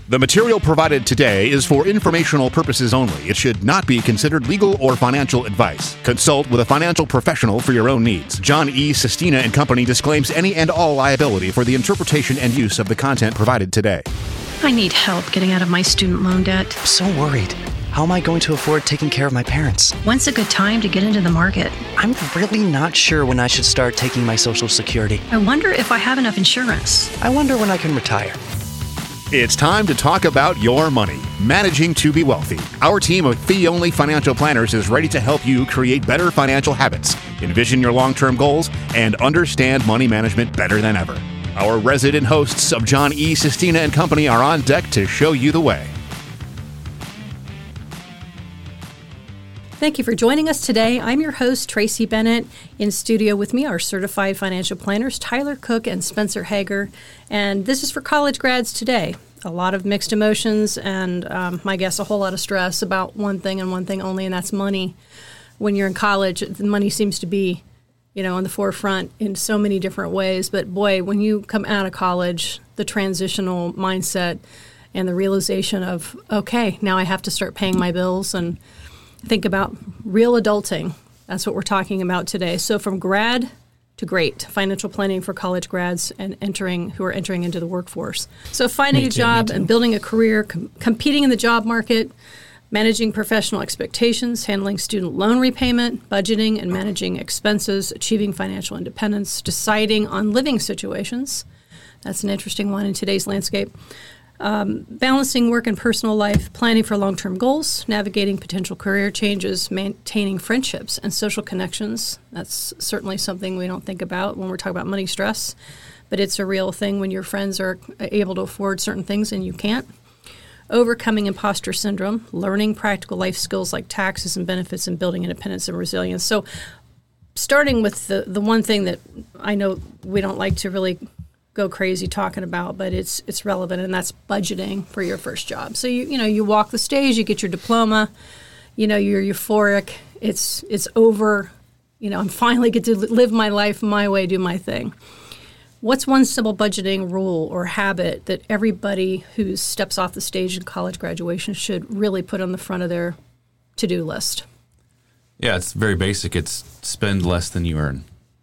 The material provided today is for informational purposes only. It should not be considered legal or financial advice. Consult with a financial professional for your own needs. John E. Sestina and Company disclaims any and all liability for the interpretation and use of the content provided today. I need help getting out of my student loan debt. I'm so worried. How am I going to afford taking care of my parents? When's a good time to get into the market? I'm really not sure when I should start taking my Social Security. I wonder if I have enough insurance. I wonder when I can retire. It's time to talk about your money, managing to be wealthy. Our team of fee-only financial planners is ready to help you create better financial habits, envision your long-term goals, and understand money management better than ever. Our resident hosts of John E. Sestina and Company are on deck to show you the way. Thank you for joining us today. I'm your host, Tracy Bennett. In studio with me are certified financial planners Tyler Cook and Spencer Hager. And this is for college grads today. A lot of mixed emotions and, I guess, a whole lot of stress about one thing and one thing only, and that's money. When you're in college, money seems to be, on the forefront in so many different ways. But boy, when you come out of college, the transitional mindset and the realization of, okay, now I have to start paying my bills and think about real adulting. That's what we're talking about today. So from grad to great, financial planning for college grads and who are entering into the workforce. So finding a job and building a career, competing in the job market, managing professional expectations, handling student loan repayment, budgeting and managing expenses, achieving financial independence, deciding on living situations. That's an interesting one in today's landscape. Balancing work and personal life, planning for long-term goals, navigating potential career changes, maintaining friendships and social connections. That's certainly something we don't think about when we're talking about money stress, but it's a real thing when your friends are able to afford certain things and you can't. Overcoming imposter syndrome, learning practical life skills like taxes and benefits, and building independence and resilience. So starting with the one thing that I know we don't like to really go crazy talking about, but it's relevant, and that's budgeting for your first job. So you walk the stage, you get your diploma, you're euphoric, it's over, I'm finally get to live my life my way, do my thing. What's one simple budgeting rule or habit that everybody who steps off the stage in college graduation should really put on the front of their to-do list? Yeah, it's very basic. It's spend less than you earn.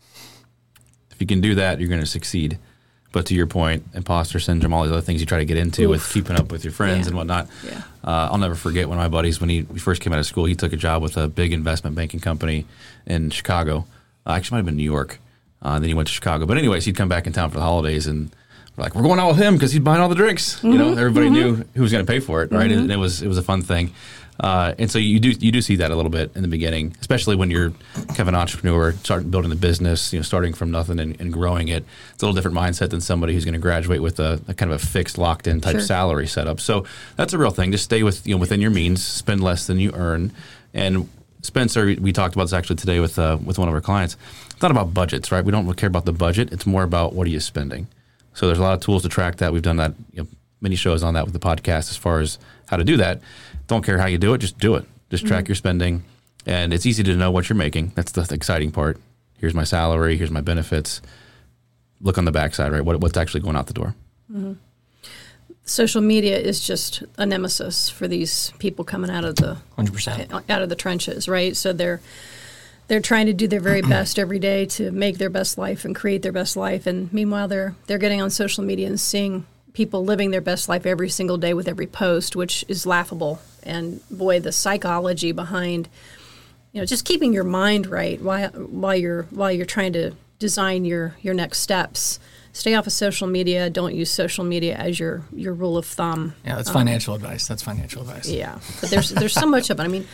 If you can do that, you're going to succeed. But to your point, imposter syndrome, all these other things you try to get into with keeping up with your friends and whatnot. Yeah. I'll never forget one of my buddies, when he first came out of school, he took a job with a big investment banking company in Chicago. Actually, might have been New York. Then he went to Chicago. But anyways, he'd come back in town for the holidays, and we're like, we're going out with him because he's buying all the drinks. Mm-hmm. Everybody knew who was going to pay for it, right? Mm-hmm. And it was a fun thing. And so you do see that a little bit in the beginning, especially when you're kind of an entrepreneur, starting building the business, starting from nothing and growing it. It's a little different mindset than somebody who's going to graduate with a kind of a fixed, locked-in type salary setup. So that's a real thing. Just stay within your means, spend less than you earn. And Spencer, we talked about this actually today with one of our clients. It's not about budgets, right? We don't care about the budget. It's more about what are you spending. So there's a lot of tools to track that. We've done that, many shows on that with the podcast as far as how to do that. Don't care how you do it, just do it. Just track your spending. And it's easy to know what you're making. That's the exciting part. Here's my salary, here's my benefits. Look on the backside, right? What's actually going out the door. Mm-hmm. Social media is just a nemesis for these people coming out of the 100% out of the trenches, right? So they're trying to do their very best every day to make their best life and create their best life. And meanwhile, they're getting on social media and seeing people living their best life every single day with every post, which is laughable. And boy, the psychology behind, just keeping your mind right while you're trying to design your next steps. Stay off of social media. Don't use social media as your rule of thumb. Yeah, that's financial advice. That's financial advice. Yeah, but there's so much of it. I mean,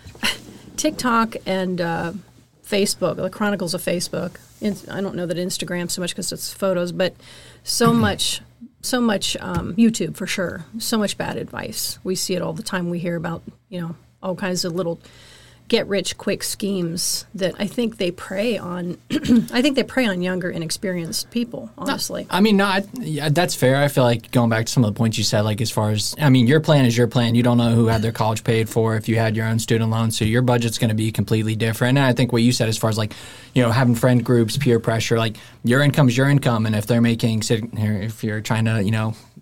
TikTok and Facebook, the Chronicles of Facebook. I don't know that Instagram so much because it's photos, but so much YouTube for sure. So much bad advice. We see it all the time. We hear about all kinds of little get-rich-quick schemes that I think they prey on. I think they prey on younger, inexperienced people. Honestly, yeah, that's fair. I feel like going back to some of the points you said, like as far as your plan is your plan. You don't know who had their college paid for if you had your own student loan, so your budget's going to be completely different. And I think what you said as far as having friend groups, peer pressure, like your income is your income, and if they're making, if you're trying to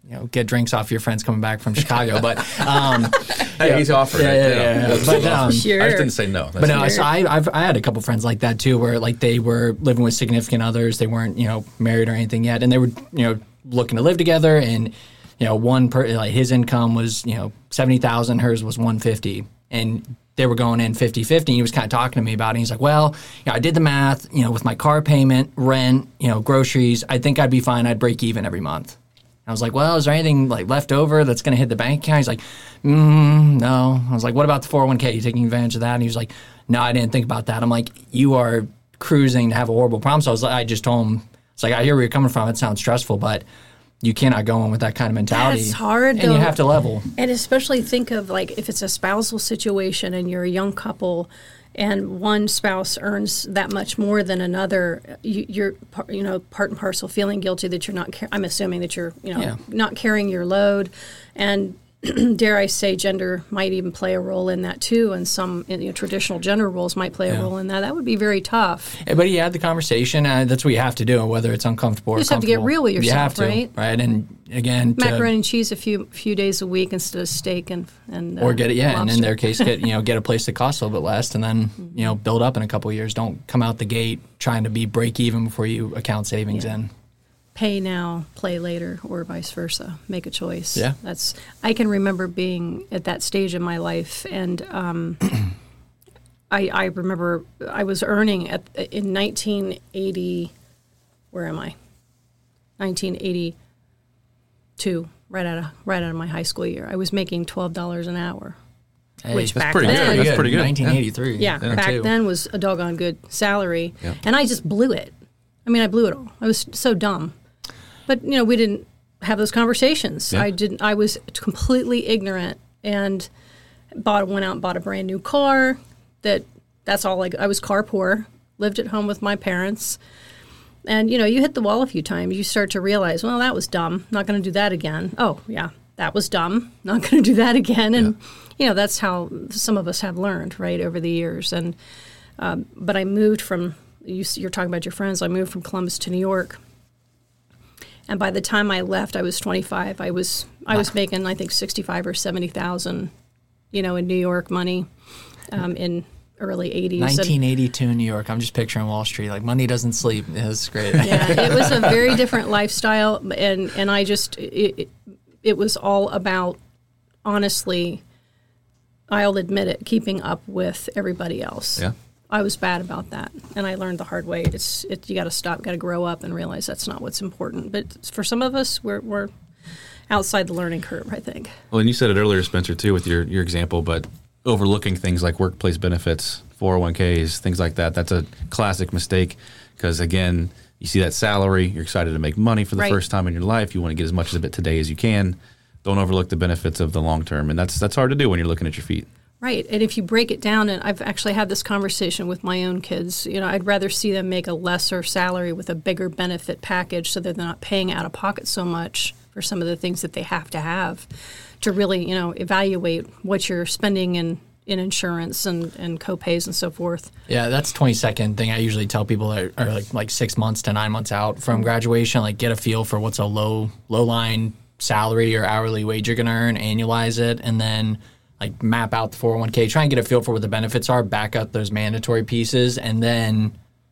get drinks off your friends coming back from Chicago. But Hey, he's offering it. But Sure. I just didn't say no. But no, so I had a couple friends like that too, where like they were living with significant others. They weren't married or anything yet, and they were looking to live together. And like his income was $70,000, hers was $150,000, and they were going in 50-50. He was kind of talking to me about it. He's like, well, I did the math, with my car payment, rent, groceries, I think I'd be fine. I'd break even every month. I was like, well, is there anything like left over that's going to hit the bank account? He's like, no. I was like, what about the 401k? You taking advantage of that? And he was like, no, I didn't think about that. I'm like, you are cruising to have a horrible problem. So I just told him, it's like, I hear where you're coming from. It sounds stressful, but you cannot go in with that kind of mentality. It's hard, and though. you have to level. And especially think of like if it's a spousal situation and you're a young couple and one spouse earns that much more than another, you're part and parcel feeling guilty that you're not. I'm assuming that you're not carrying your load, and dare I say, gender might even play a role in that too, and some traditional gender roles might play a role in that. That would be very tough. But you had the conversation. That's what you have to do, whether it's uncomfortable or You just have to get real with yourself, you have to, right? And again, Macaroni and cheese a few days a week instead of steak and or get it, lobster. and in their case, get a place that costs a little bit less, and then build up in a couple of years. Don't come out the gate trying to be break even before you account savings in. Pay now, play later, or vice versa. Make a choice. Yeah. I can remember being at that stage in my life, and I remember I was earning in 1980. Where am I? 1982. Right out of my high school year, I was making $12 an hour. Which that's back pretty then, good. That's pretty good. 1983. Yeah, back then was a doggone good salary, Yeah. and I just blew it. I mean, I blew it all. I was so dumb. But, we didn't have those conversations. Yeah. I was completely ignorant and went out and bought a brand new car. That's all I was car poor, lived at home with my parents. And, you hit the wall a few times. You start to realize, well, that was dumb. Not going to do that again. Oh, yeah, that was dumb. Not going to do that again. And, that's how some of us have learned, right, over the years. And but I moved from, you're talking about your friends, I moved from Columbus to New York. And by the time I left, I was 25. I was making, I think, 65 or 70,000, in New York money, in early 80s. 1982 in New York. I'm just picturing Wall Street. Like, money doesn't sleep. It was great. Yeah, it was a very different lifestyle, and I just it was all about, honestly, I'll admit it, keeping up with everybody else. Yeah. I was bad about that, and I learned the hard way. You got to stop, got to grow up, and realize that's not what's important. But for some of us, we're outside the learning curve, I think. Well, and you said it earlier, Spencer, too, with your example, but overlooking things like workplace benefits, 401ks, things like that, that's a classic mistake because, again, you see that salary, you're excited to make money for the first time in your life, you want to get as much of it today as you can. Don't overlook the benefits of the long term, and that's hard to do when you're looking at your feet. Right, and if you break it down, and I've actually had this conversation with my own kids, I'd rather see them make a lesser salary with a bigger benefit package so that they're not paying out of pocket so much for some of the things that they have to really, evaluate what you're spending in insurance and co-pays and so forth. Yeah, that's 22nd thing I usually tell people that are like 6 months to 9 months out from graduation, like get a feel for what's a low line salary or hourly wage you're going to earn, annualize it, and then like map out the 401k, try and get a feel for what the benefits are, back up those mandatory pieces, and then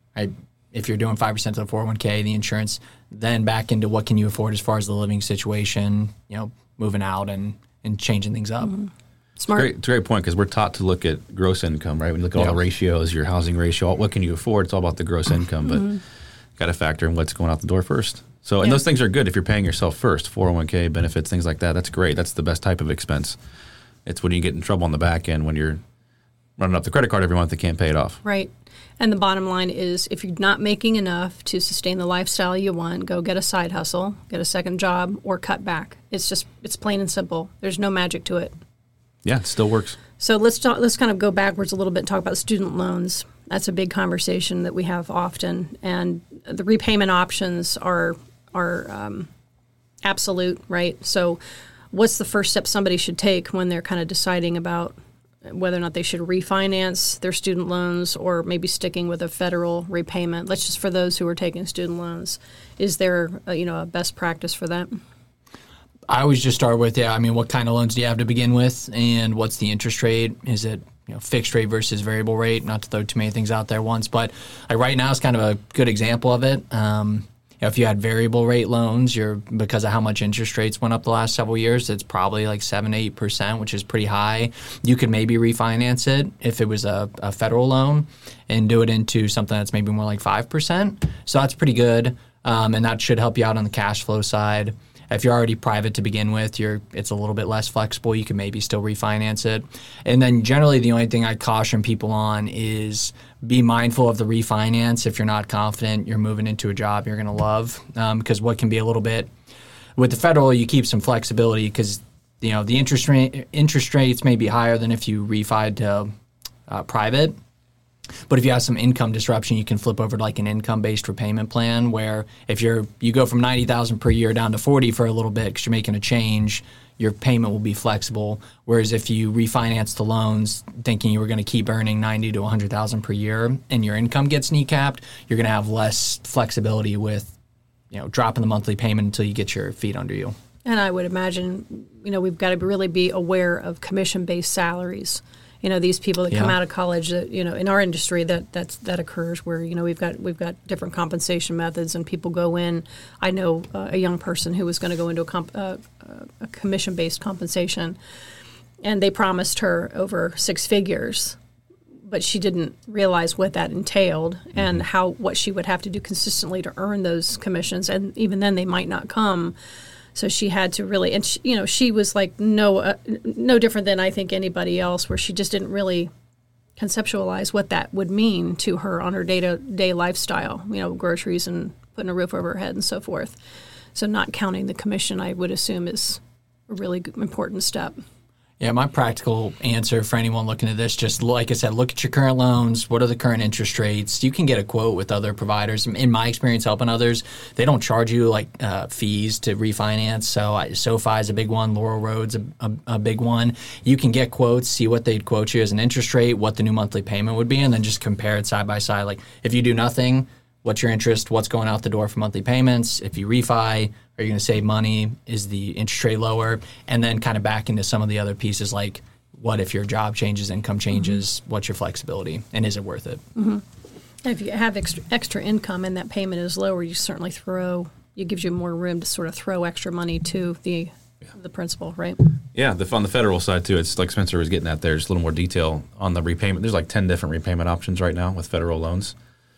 if you're doing 5% of the 401k, the insurance, then back into what can you afford as far as the living situation, moving out and changing things up. Mm-hmm. Smart. It's a great point because we're taught to look at gross income, right? When you look at all the ratios, your housing ratio, what can you afford? It's all about the gross income, but got to factor in what's going out the door first. So, and those things are good if you're paying yourself first, 401k, benefits, things like that. That's great. That's the best type of expense. It's when you get in trouble on the back end when you're running up the credit card every month and can't pay it off. Right. And the bottom line is if you're not making enough to sustain the lifestyle you want, go get a side hustle, get a second job, or cut back. It's plain and simple. There's no magic to it. Yeah, it still works. So let's kind of go backwards a little bit and talk about student loans. That's a big conversation that we have often. And the repayment options are absolute, right? So what's the first step somebody should take when they're kind of deciding about whether or not they should refinance their student loans or maybe sticking with a federal repayment? Let's just, for those who are taking student loans, is there a best practice for that? I always just start with, what kind of loans do you have to begin with, and what's the interest rate? Is it fixed rate versus variable rate? Not to throw too many things out there once, but like right now is kind of a good example of it. If you had variable rate loans, because of how much interest rates went up the last several years, it's probably like 7-8%, which is pretty high. You could maybe refinance it if it was a federal loan and do it into something that's maybe more like 5%. So that's pretty good, and that should help you out on the cash flow side. If you're already private to begin with, it's a little bit less flexible. You can maybe still refinance it. And then generally the only thing I caution people on is be mindful of the refinance if you're not confident you're moving into a job you're going to love. Because what can be a little bit – with the federal, you keep some flexibility because the interest rates may be higher than if you refied to private. But if you have some income disruption, you can flip over to like an income-based repayment plan where if you go from $90,000 per year down to $40,000 for a little bit because you're making a change, your payment will be flexible. Whereas if you refinance the loans thinking you were going to keep earning $90,000 to $100,000 per year and your income gets kneecapped, you're going to have less flexibility with dropping the monthly payment until you get your feet under you. And I would imagine we've got to really be aware of commission-based salaries. These people that come out of college, that in our industry, that occurs where we've got different compensation methods, and people go in. I know a young person who was going to go into a commission-based compensation, and they promised her over 6 figures, but she didn't realize what that entailed and what she would have to do consistently to earn those commissions, and even then they might not come. So she had to really, and she was like no different than I think anybody else, where she just didn't really conceptualize what that would mean to her on her day-to-day lifestyle, groceries and putting a roof over her head and so forth. So not counting the commission, I would assume, is a really important step. Yeah, my practical answer for anyone looking at this, just like I said, look at your current loans. What are the current interest rates? You can get a quote with other providers. In my experience helping others, they don't charge you fees to refinance. So SoFi is a big one. Laurel Road's a big one. You can get quotes, see what they'd quote you as an interest rate, what the new monthly payment would be, and then just compare it side by side. Like if you do nothing, what's your interest? What's going out the door for monthly payments? If you refi, are you going to save money? Is the interest rate lower? And then kind of back into some of the other pieces like what if your job changes, income changes, what's your flexibility, and is it worth it? Mm-hmm. If you have extra income and that payment is lower, you certainly it gives you more room to sort of throw extra money to the principal, right? Yeah, on the federal side too, it's like Spencer was getting at there, just a little more detail on the repayment. There's like 10 different repayment options right now with federal loans.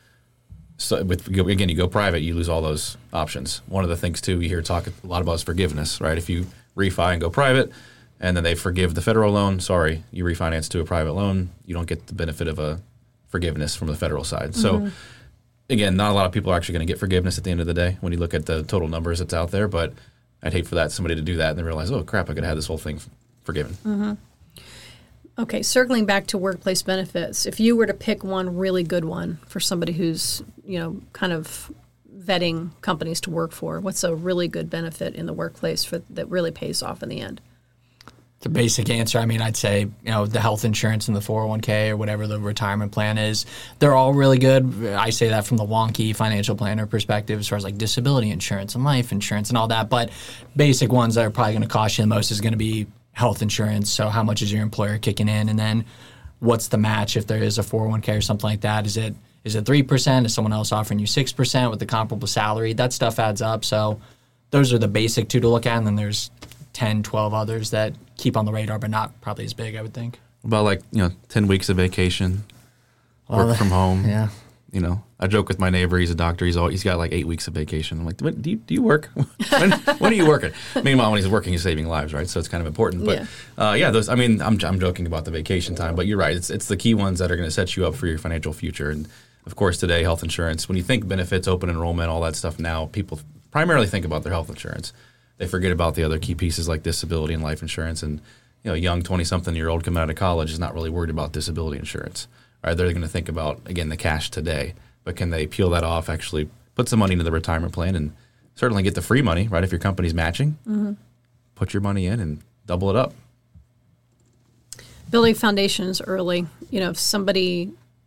So again, you go private, you lose all those options. One of the things too you hear talk a lot about is forgiveness, right? If you refi and go private, and then they forgive the federal loan, sorry, you refinance to a private loan, you don't get the benefit of a forgiveness from the federal side. So again, not a lot of people are actually going to get forgiveness at the end of the day when you look at the total numbers that's out there. But I'd hate for somebody to do that and then realize, oh crap, I could have had this whole thing forgiven. Mm-hmm. Okay, circling back to workplace benefits, if you were to pick one really good one for somebody who's, kind of vetting companies to work for, what's a really good benefit in the workplace that really pays off in the end? The basic answer, I'd say, the health insurance and the 401k or whatever the retirement plan is, they're all really good. I say that from the wonky financial planner perspective as far as like disability insurance and life insurance and all that. But basic ones that are probably going to cost you the most is going to be health insurance. So how much is your employer kicking in? And then what's the match if there is a 401k or something like that? Is it 3%? Is someone else offering you 6% with the comparable salary? That stuff adds up. So those are the basic 2 to look at. And then there's 10, 12 others that keep on the radar, but not probably as big, I would think. About 10 weeks of vacation, work from home. Yeah. I joke with my neighbor. He's a doctor. He's got like 8 weeks of vacation. I'm like, do you work? when are you working? Meanwhile, when he's working, he's saving lives, right? So it's kind of important. But those. I'm joking about the vacation time, but you're right. It's the key ones that are going to set you up for your financial future. And of course, today, health insurance. When you think benefits, open enrollment, all that stuff, now people primarily think about their health insurance. They forget about the other key pieces like disability and life insurance. And a young 20-something-year-old coming out of college is not really worried about disability insurance. Right, they're going to think about, again, the cash today, but can they peel that off, actually put some money into the retirement plan and certainly get the free money, right? If your company's matching, put your money in and double it up. Building foundations early. If somebody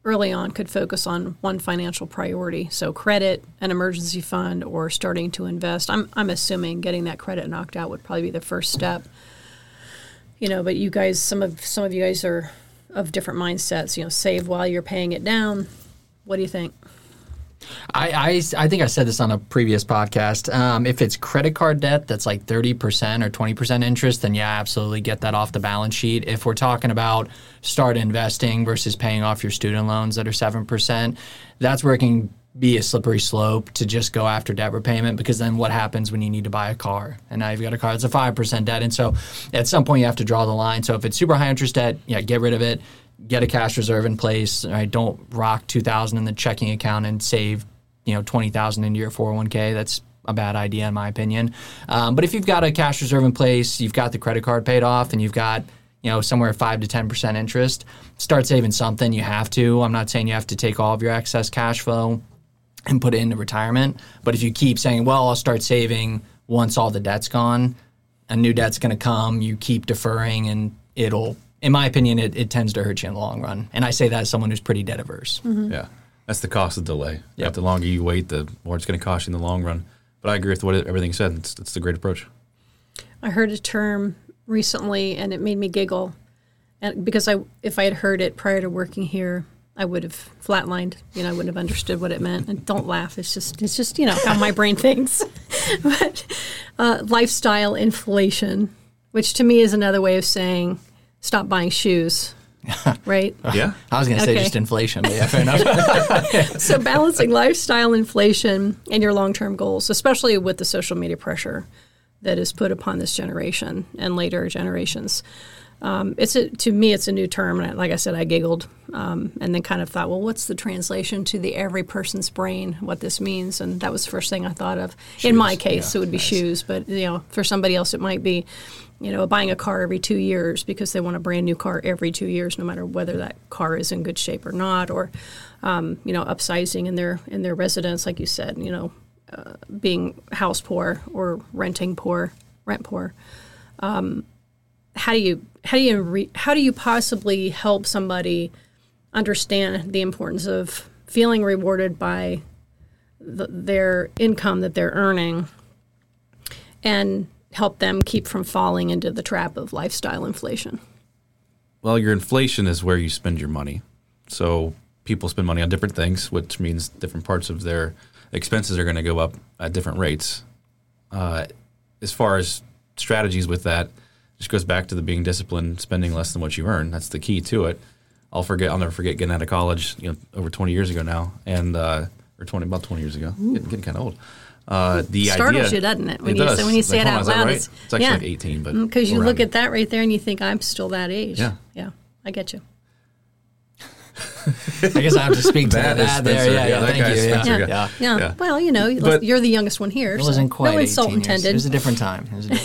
early on could focus on one financial priority. So credit, an emergency fund, or starting to invest. I'm assuming getting that credit knocked out would probably be the first step. But you guys, some of you guys are of different mindsets. Save while you're paying it down. What do you think? I think I said this on a previous podcast. If it's credit card debt that's like 30% or 20% interest, then yeah, absolutely get that off the balance sheet. If we're talking about start investing versus paying off your student loans that are 7%, that's where it can be a slippery slope to just go after debt repayment, because then what happens when you need to buy a car? And now you've got a car that's a 5% debt. And so at some point you have to draw the line. So if it's super high interest debt, yeah, get rid of it. Get a cash reserve in place. Right? Don't rock $2,000 in the checking account and save, $20,000 into your 401k. That's a bad idea in my opinion. But if you've got a cash reserve in place, you've got the credit card paid off, and you've got somewhere 5 to 10% interest, start saving something. You have to. I'm not saying you have to take all of your excess cash flow and put it into retirement. But if you keep saying, well, I'll start saving once all the debt's gone, a new debt's going to come, you keep deferring, and it'll, in my opinion, it tends to hurt you in the long run. And I say that as someone who's pretty debt averse. Mm-hmm. Yeah. That's the cost of delay. Yep. The longer you wait, the more it's going to cost you in the long run. But I agree with what everything said. It's the great approach. I heard a term recently, and it made me giggle. And because if I had heard it prior to working here, I would have flatlined. I wouldn't have understood what it meant. And don't laugh. It's just how my brain thinks. But lifestyle inflation, which to me is another way of saying stop buying shoes. Right? Yeah. I was going to say just inflation, but yeah, fair enough. So balancing lifestyle inflation and your long-term goals, especially with the social media pressure that is put upon this generation and later generations. To me, it's a new term. And like I said, I giggled and then kind of thought, well, what's the translation to the every person's brain, what this means? And that was the first thing I thought of. Shoes. In my case, it would be shoes. But, for somebody else, it might be, buying a car every 2 years because they want a brand new car every 2 years, no matter whether that car is in good shape or not, or, upsizing in their residence, like you said, being house poor or rent poor. How do you possibly help somebody understand the importance of feeling rewarded by their income that they're earning, and help them keep from falling into the trap of lifestyle inflation? Well, your inflation is where you spend your money. So people spend money on different things, which means different parts of their expenses are going to go up at different rates. As far as strategies with that, just goes back to the being disciplined, spending less than what you earn. That's the key to it. I'll never forget getting out of college, over 20 years ago now, and about 20 years ago, getting kind of old. The startles idea, you, doesn't it? When you say it out loud, right? It's actually like 18, but because you look at that right there and you think I'm still that age. Yeah, I get you. I guess I have to speak to that. Spencer. Yeah. Well, you're the youngest one here. It wasn't quite no insult 18 years. intended. It was a different time.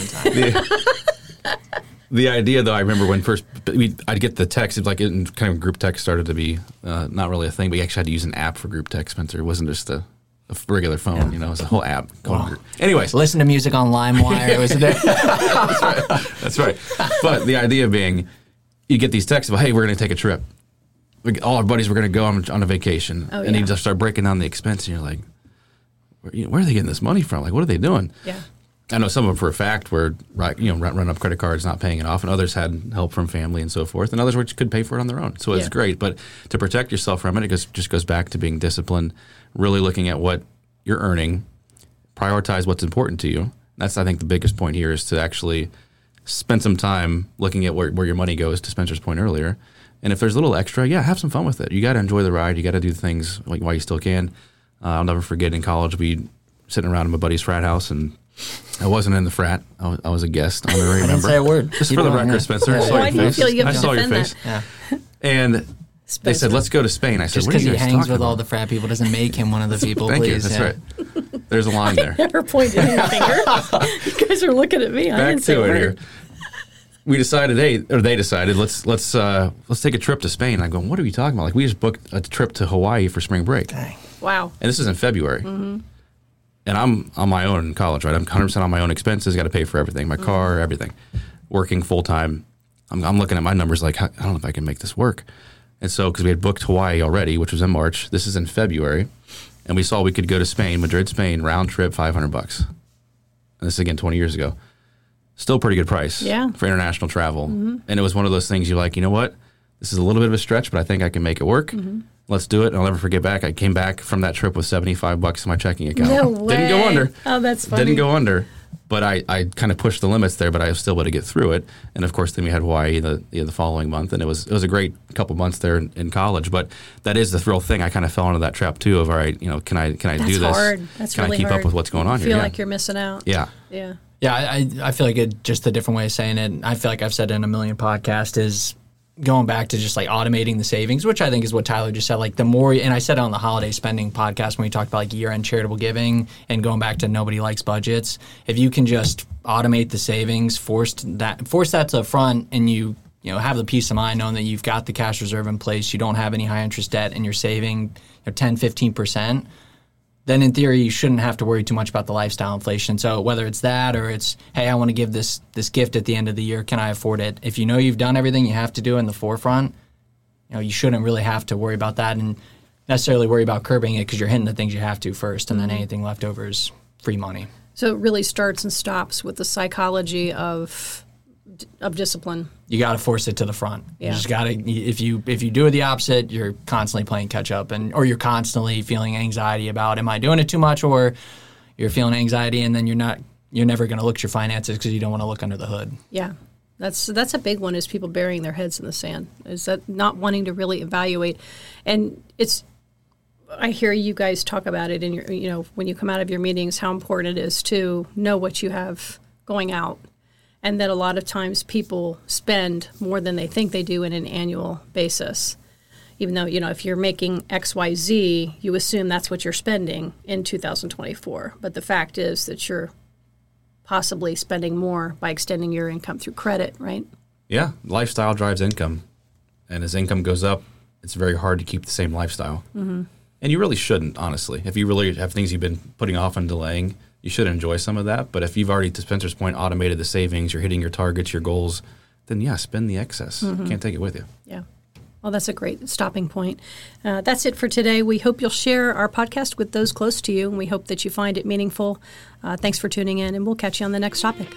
The idea, though, I remember when first I'd get the text. It's like kind of group text started to be not really a thing, but you actually had to use an app for group text, Spencer. It wasn't just a regular phone. It was a whole app. Anyways, listen to music on LimeWire. It was That's right. But the idea being, you get these texts about, hey, we're going to take a trip. All our buddies were going to go on a vacation, and you just start breaking down the expense, and you're like, where are they getting this money from? Like, what are they doing? Yeah. I know some of them for a fact were running up credit cards, not paying it off, and others had help from family and so forth, and others could pay for it on their own. So it's great, but to protect yourself from it, just goes back to being disciplined, really looking at what you're earning, prioritize what's important to you. That's, I think, the biggest point here is to actually spend some time looking at where your money goes, to Spencer's point earlier. And if there's a little extra, have some fun with it. You got to enjoy the ride. You got to do things while you still can. I'll never forget in college, we sitting around in my buddy's frat house, and I wasn't in the frat. I was a guest. I don't remember. I didn't say a word. Just for the record, Spencer. Why do you feel you have to defend that? Yeah. And they said, let's go to Spain. I said, just because he hangs with all the frat people doesn't make him one of the people, Thank please. you. That's right. There's a line there. I never pointed any finger. You guys are looking at me. I didn't say a word. Here. We decided, they decided, let's take a trip to Spain. I go, what are we talking about? Like, we just booked a trip to Hawaii for spring break. Dang. Wow. And this is in February. Mm-hmm. And I'm on my own in college, right? I'm 100% on my own expenses, got to pay for everything, my car, everything. Working full time. I'm looking at my numbers like, I don't know if I can make this work. And so, because we had booked Hawaii already, which was in March, this is in February, and we saw we could go to Spain, Madrid, Spain, round trip, $500. And this is again 20 years ago. Still pretty good price for international travel. Mm-hmm. And it was one of those things you're like, you know what? This is a little bit of a stretch, but I think I can make it work. Mm-hmm. Let's do it. And I'll never forget back. I came back from that trip with $75 in my checking account. No way. Didn't go under. Oh, that's funny. Didn't go under. But I kind of pushed the limits there, but I was still able to get through it. And of course, then we had Hawaii the following month, and it was a great couple months there in college. But that is the real thing. I kind of fell into that trap too of, all right, can I do this? That's hard. That's can really I keep hard. up with what's going on you here? feel like you're missing out. Yeah. Yeah. Yeah, I feel like it, just a different way of saying it. I feel like I've said it in a million podcasts is going back to just like automating the savings, which I think is what Tyler just said. Like the more, and I said it on the holiday spending podcast when we talked about like year-end charitable giving and going back to nobody likes budgets. If you can just automate the savings, force that to the front, and you have the peace of mind knowing that you've got the cash reserve in place, you don't have any high interest debt, and you're saving 10, 15%. Then in theory, you shouldn't have to worry too much about the lifestyle inflation. So whether it's that or it's, hey, I want to give this gift at the end of the year, can I afford it? If you know you've done everything you have to do in the forefront, you shouldn't really have to worry about that and necessarily worry about curbing it because you're hitting the things you have to first, and then anything left over is free money. So it really starts and stops with the psychology of discipline. You got to force it to the front. Yeah. You just got to. If you do the opposite, you're constantly playing catch up, or you're constantly feeling anxiety about, am I doing it too much, or you're feeling anxiety, and then you're never going to look at your finances because you don't want to look under the hood. Yeah, that's a big one. Is people burying their heads in the sand? Is that not wanting to really evaluate? And I hear you guys talk about it in your, when you come out of your meetings, how important it is to know what you have going out. And that a lot of times people spend more than they think they do in an annual basis. Even though, if you're making X, Y, Z, you assume that's what you're spending in 2024. But the fact is that you're possibly spending more by extending your income through credit, right? Yeah, lifestyle drives income. And as income goes up, it's very hard to keep the same lifestyle. Mm-hmm. And you really shouldn't, honestly. If you really have things you've been putting off and delaying, you should enjoy some of that. But if you've already, to Spencer's point, automated the savings, you're hitting your targets, your goals, then spend the excess. Mm-hmm. You can't take it with you. Yeah. Well, that's a great stopping point. That's it for today. We hope you'll share our podcast with those close to you, and we hope that you find it meaningful. Thanks for tuning in, and we'll catch you on the next topic.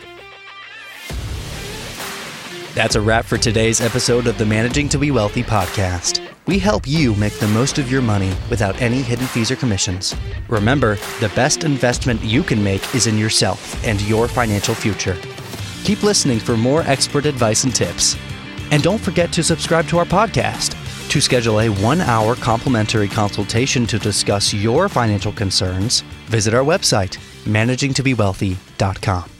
That's a wrap for today's episode of the Managing to Be Wealthy podcast. We help you make the most of your money without any hidden fees or commissions. Remember, the best investment you can make is in yourself and your financial future. Keep listening for more expert advice and tips. And don't forget to subscribe to our podcast. To schedule a 1-hour complimentary consultation to discuss your financial concerns, visit our website, managingtobewealthy.com.